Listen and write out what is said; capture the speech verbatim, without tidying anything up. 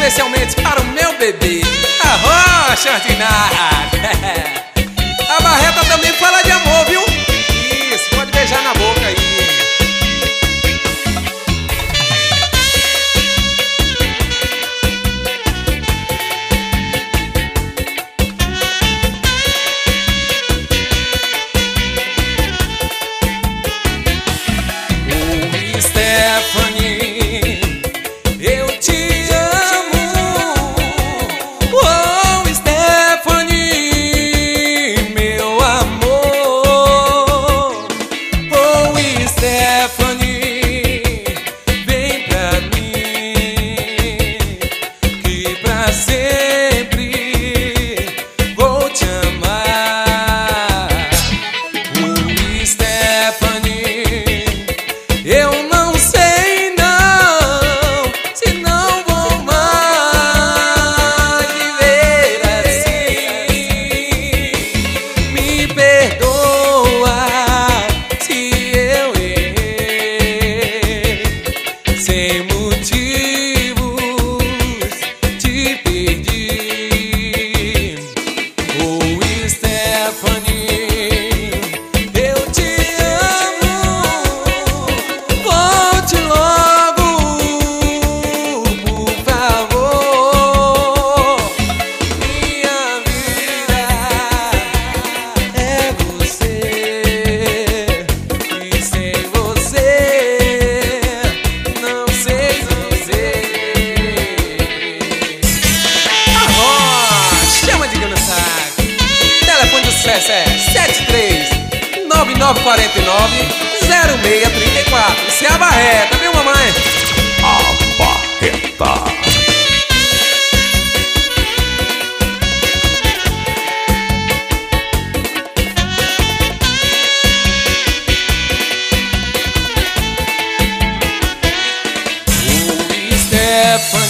especialmente para o meu bebê, a Rocha Ordinária. A Barreta também fala de amor, viu? Isso, pode beijar na boca aí. Oi, Stephanie, eu te amo. Oh, Stephanie, meu amor. Oh, Stephanie, vem pra mim, que pra sempre vou te amar. Oh, Stephanie, eu não sei não, se não vou mais viver assim. Me perdoa se eu errei, sem motivos te perdi. Oh, Stephanie, eu te amo. Volte logo, por favor. Minha vida é você, e sem você não sei dizer. Arroz, chama de grana saco. Telefone do sucesso é sete três nove nove quatro nove zero seis três quatro. Isso é a Barreta, viu, mamãe? A Barreta. Oi, Stephanie.